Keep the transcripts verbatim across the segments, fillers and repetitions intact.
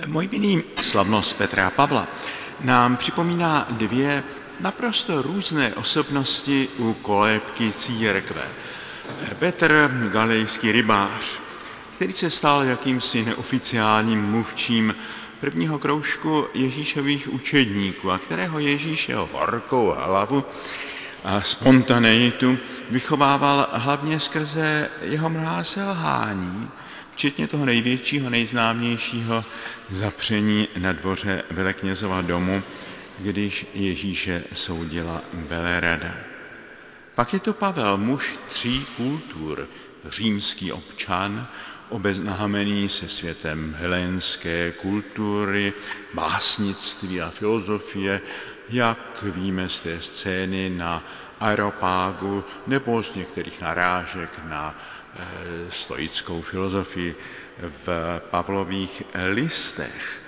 Můj milý, slavnost Petra a Pavla nám připomíná dvě naprosto různé osobnosti u kolébky církve. Petr, galilejský rybář, který se stal jakýmsi neoficiálním mluvčím prvního kroužku Ježíšových učedníků a kterého Ježíš jeho horkou hlavu a spontaneitu vychovával hlavně skrze jeho mnohá selhání, včetně toho největšího, nejznámějšího zapření na dvoře veleknězova domu, když Ježíše soudila velerada. Pak je to Pavel, muž tří kultur, římský občan, obeznámený se světem helénské kultury, básnictví a filozofie, jak víme z té scény na Areopágu nebo z některých narážek na e, stoickou filozofii v Pavlových listech.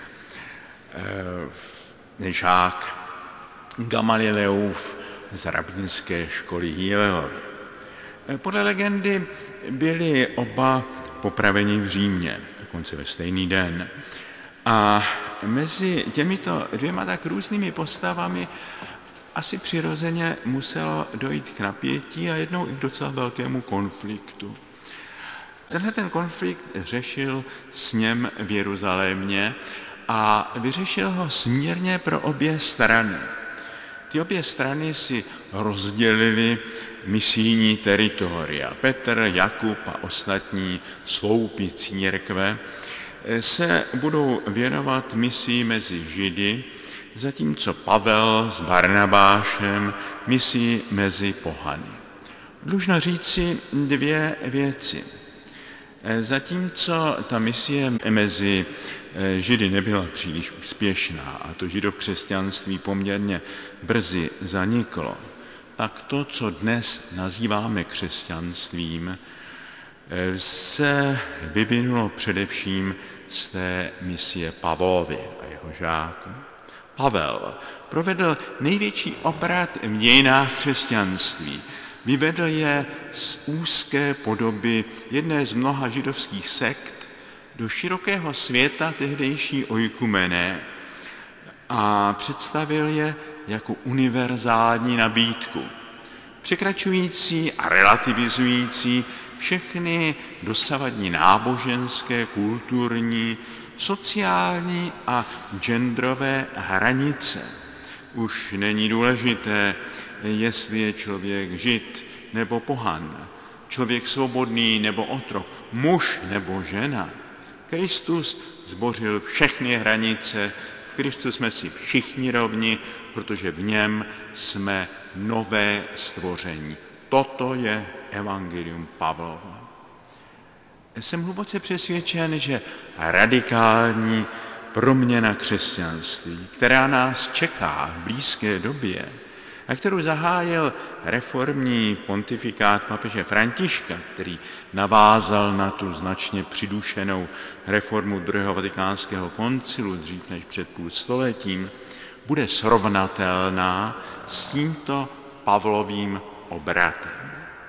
E, žák Gamalileův z rabínské školy Hillelové. E, podle legendy byli oba popraveni v Římě, dokonce ve stejný den. A mezi těmito dvěma tak různými postavami asi přirozeně muselo dojít k napětí a jednou i k docela velkému konfliktu. Tenhle ten konflikt řešil sněm v Jeruzalémě a vyřešil ho smírně pro obě strany. Ty obě strany si rozdělili misijní teritoria. Petr, Jakub a ostatní sloupy církve se budou věnovat misii mezi Židy, zatímco Pavel s Barnabášem misii mezi pohany. Dlužno říci dvě věci. Zatímco ta misie mezi Židy nebyla příliš úspěšná a to židovkřesťanství poměrně brzy zaniklo, tak to, co dnes nazýváme křesťanstvím, se vyvinulo především z té misie Pavlovy a jeho žáků. Pavel provedl největší obrat v dějinách křesťanství. Vyvedl je z úzké podoby jedné z mnoha židovských sekt do širokého světa tehdejší oikumené a představil je jako univerzální nabídku, překračující a relativizující všechny dosavadní náboženské, kulturní, sociální a genderové hranice. Už není důležité, jestli je člověk žid nebo pohan, člověk svobodný nebo otrok, muž nebo žena. Kristus zbořil všechny hranice, v Kristu jsme si všichni rovni, protože v něm jsme nové stvoření. Toto je evangelium Pavlova. Jsem hluboce přesvědčen, že radikální proměna křesťanství, která nás čeká v blízké době a kterou zahájil reformní pontifikát papeže Františka, který navázal na tu značně přidušenou reformu druhého vatikánského koncilu dřív než před půl stoletím, bude srovnatelná s tímto Pavlovým obratem.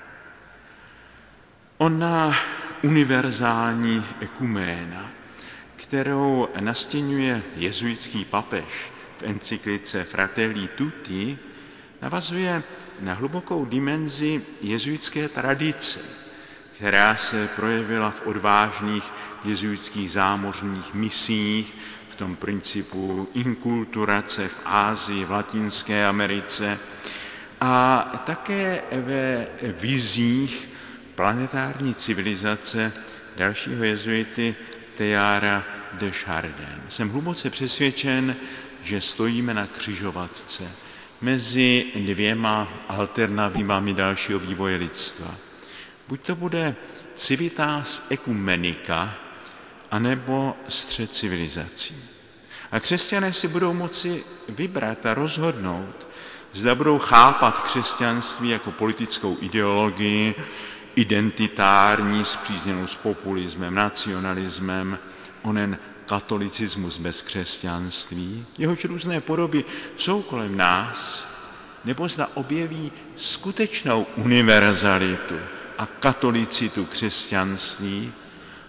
Ona univerzální ekuména, kterou nastěňuje jezuitský papež v encyklice Fratelli Tutti, navazuje na hlubokou dimenzi jezuitské tradice, která se projevila v odvážných jezuitských zámořních misiích, v tom principu inkulturace v Ásii, v Latinské Americe a také ve vizích planetární civilizace dalšího jezuity Teilhara de Chardin. Jsem hluboce přesvědčen, že stojíme na křižovatce mezi dvěma alternativami dalšího vývoje lidstva. Buď to bude civitas ecumenica, anebo střed civilizací. A křesťané si budou moci vybrat a rozhodnout, zda budou chápat křesťanství jako politickou ideologii, identitární, spřízněnou s populismem, nacionalismem, onen katolicismus bez křesťanství, jehož různé podoby jsou kolem nás, nebo zda objeví skutečnou univerzalitu a katolicitu křesťanství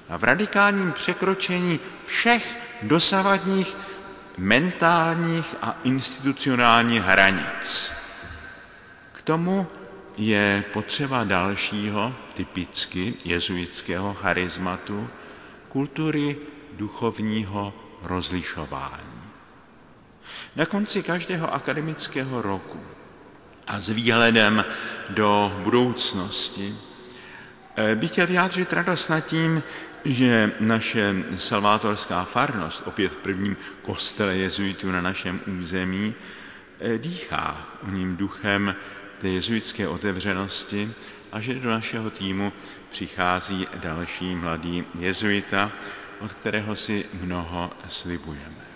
a v radikálním překročení všech dosavadních mentálních a institucionálních hranic. K tomu je potřeba dalšího, typicky jezuitského charizmatu, kultury duchovního rozlišování. Na konci každého akademického roku a s výhledem do budoucnosti bych chtěl vyjádřit radost nad tím, že naše salvátorská farnost, opět v prvním kostele jezuitů na našem území, dýchá o ním duchem té jezuitské otevřenosti a že do našeho týmu přichází další mladý jezuita, od kterého si mnoho slibujeme.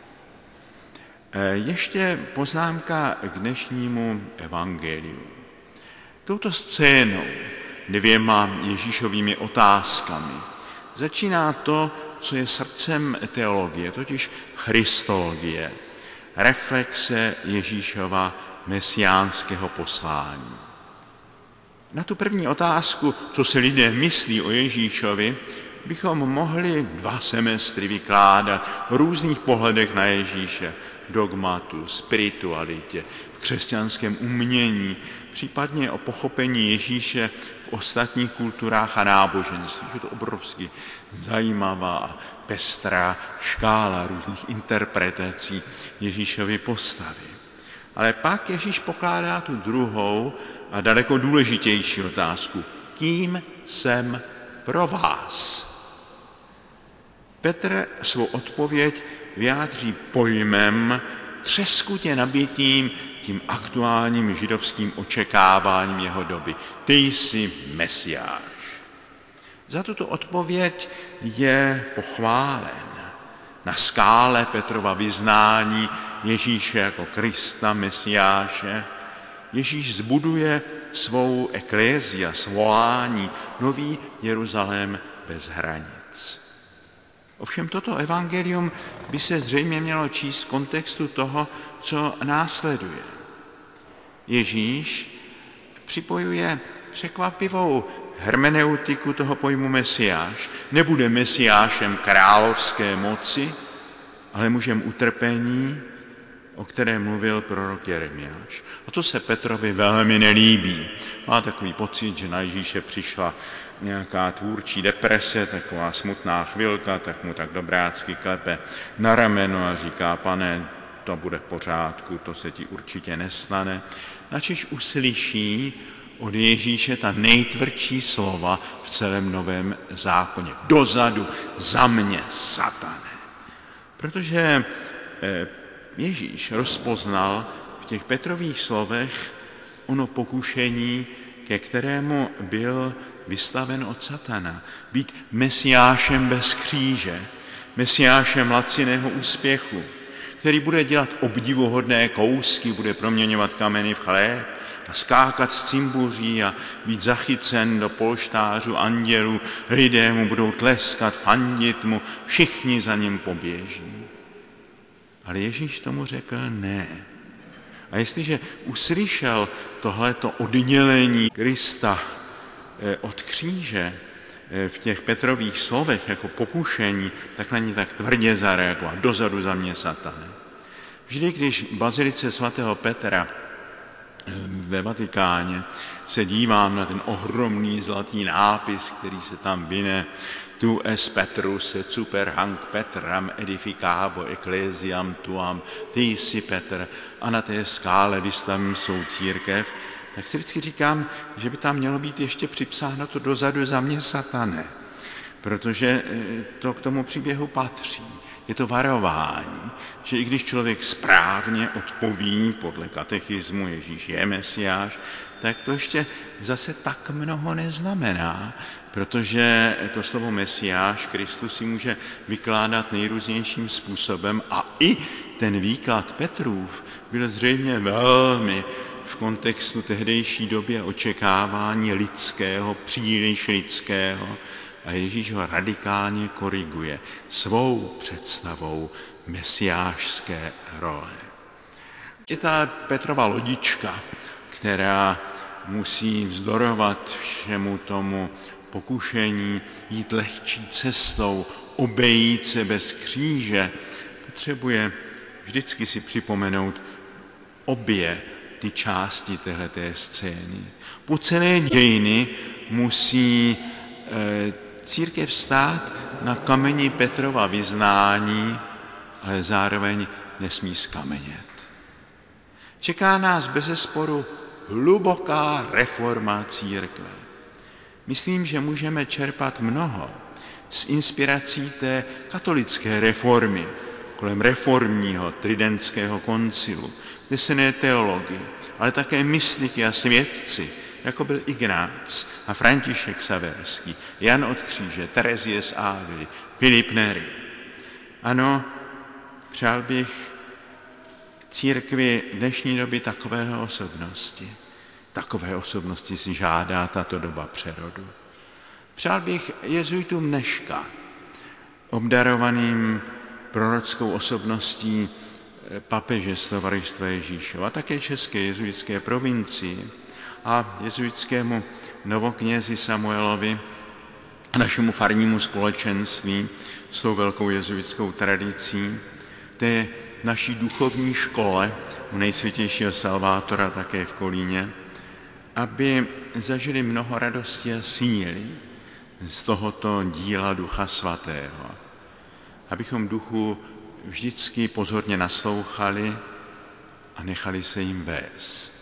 Ještě poznámka k dnešnímu evangeliu. Touto scénou, dvěma Ježíšovými otázkami, začíná to, co je srdcem teologie, totiž christologie, reflexe Ježíšova mesiánského poslání. Na tu první otázku, co si lidé myslí o Ježíšovi, bychom mohli dva semestry vykládat v různých pohledech na Ježíše, dogmatu, spiritualitě, v křesťanském umění, případně o pochopení Ježíše v ostatních kulturách a náboženstvích. Je to obrovsky zajímavá a pestrá škála různých interpretací Ježíšovy postavy. Ale pak Ježíš pokládá tu druhou a daleko důležitější otázku. Kým jsem pro vás? Petr svou odpověď vyjádří pojmem třeskutě nabitým tím aktuálním židovským očekáváním jeho doby. Ty jsi Mesiáš. Za tuto odpověď je pochválen. Na skále Petrova vyznání Ježíše jako Krista, Mesiáše, Ježíš zbuduje svou eklézia, svolání, nový Jeruzalém bez hranic. Ovšem toto evangelium by se zřejmě mělo číst v kontextu toho, co následuje. Ježíš připojuje překvapivou hermeneutiku toho pojmu Mesiáš. Nebude Mesiášem královské moci, ale mužem utrpení, o kterém mluvil prorok Jeremiáš. A to se Petrovi velmi nelíbí. Má takový pocit, že na Ježíše přišla nějaká tvůrčí deprese, taková smutná chvilka, tak mu tak dobrácky klepe na rameno a říká, pane, to bude v pořádku, to se ti určitě nestane. Načež uslyší od Ježíše ta nejtvrdší slova v celém Novém zákoně. Dozadu za mě, satane. Protože Ježíš rozpoznal v těch Petrových slovech ono pokušení, ke kterému byl vystaven od satana. Být mesiášem bez kříže, mesiášem laciného úspěchu, který bude dělat obdivuhodné kousky, bude proměňovat kameny v chléb a skákat z cimbuří a být zachycen do polštářů andělů, lidé mu budou tleskat, fandit mu, všichni za ním poběží. Ale Ježíš tomu řekl ne. A jestliže uslyšel tohleto oddělení Krista od kříže v těch Petrových slovech jako pokušení, tak na ní tak tvrdě zareagoval. Dozadu za mě, satane. Vždy, když v bazilice svatého Petra ve Vatikáně se dívám na ten ohromný zlatý nápis, který se tam vyne, tu es Petrus et super hanc Petram edificabo ecclesiam tuam, ty jsi Petr, a na té skále vystavím svou církev, tak si vždycky říkám, že by tam mělo být ještě připsáno to dozadu za mě, satane, protože to k tomu příběhu patří. Je to varování, že i když člověk správně odpoví podle katechismu Ježíš je Mesiáš, tak to ještě zase tak mnoho neznamená, protože to slovo Mesiáš Kristus si může vykládat nejrůznějším způsobem a i ten výklad Petrův byl zřejmě velmi v kontextu tehdejší doby a očekávání lidského, příliš lidského, a Ježíš ho radikálně koriguje svou představou mesiášské role. Je ta Petrova lodička, která musí vzdorovat všemu tomu pokušení jít lehčí cestou, obejít se bez kříže, potřebuje vždycky si připomenout obě ty části téhleté scény. Po celé dějiny musí e, církev stát na kameni Petrova vyznání, ale zároveň nesmí skamenět. Čeká nás bezesporu hluboká reforma církve. Myslím, že můžeme čerpat mnoho z inspirací té katolické reformy kolem reformního tridentského koncilu, nesené teology, ale také mystiky a svědci, jako byl Ignác a František Xaverský, Jan od Kříže, Terezie z Ávily, Filip Neri. Ano, přál bych církvi dnešní doby takové osobnosti. Takové osobnosti si žádá tato doba přerodu. Přál bych jezuitům dneška, obdarovaným prorockou osobností papeže z Tovaristva Ježíšova, a také české jezuitské provincii a jezuitskému novoknězi Samuelovi a našemu farnímu společenství s tou velkou jezuitskou tradicí, té naší duchovní škole u nejsvětějšího Salvátora také v Kolíně, aby zažili mnoho radosti a síly z tohoto díla Ducha Svatého. Abychom duchu vždycky pozorně naslouchali a nechali se jim vést.